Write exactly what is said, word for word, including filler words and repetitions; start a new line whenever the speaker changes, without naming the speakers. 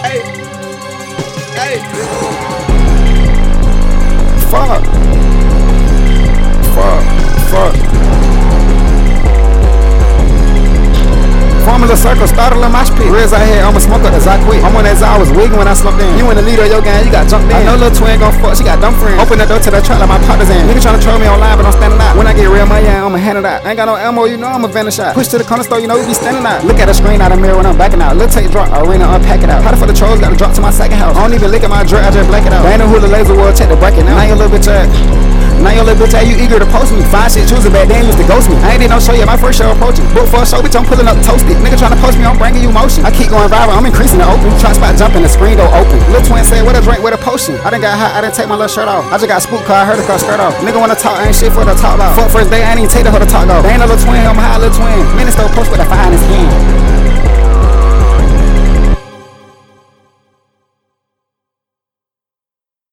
Hey, hey.
Fuck. Fuck. Fuck. Formula circle, start a little mosh pit. Reds out here, I'ma smoke up the Zach quick. I'm on that Zach, I was wigging when I slumped in. You in the leader of your gang, you got jumped in. I know little twin gon' fuck, she got dumb friends. Open the door to the truck like my partners in. Nigga tryna troll me online, but I'm standing out. When I get real money, yeah, I'ma hand it out. Ain't got no ammo, you know I'ma vanish out. Push to the corner store, you know we be standing out. Look at the screen out the mirror when I'm backing out. Little take drop, arena unpack it out. How the fuck the trolls gotta drop to my second house? I don't even lick at my drip, I just black it out. They ain't know who the laser was, check the bracket now. Now your little bitch ass. Now your little bitch ass, you eager to post me. Fine shit, choosing back then used to ghost me. I ain't did no show yet, my first show approaching. Book for a show, bitch, I'm pulling up toasted. Nigga tryna post me, I'm bringing you motion. I keep going viral, I'm increasing the open. Try spot jumping, the screen door open. Lil twin said, what a drink with a potion. I done got hot, I done take my little shirt off. I just got spooked cause I heard her cut skirt off. Nigga wanna talk, ain't shit for the talk loud. Fuck first day, I ain't even take the hoe to talk off. They ain't no little twin, I'm a high little twin. Minister post with a fire in his hand.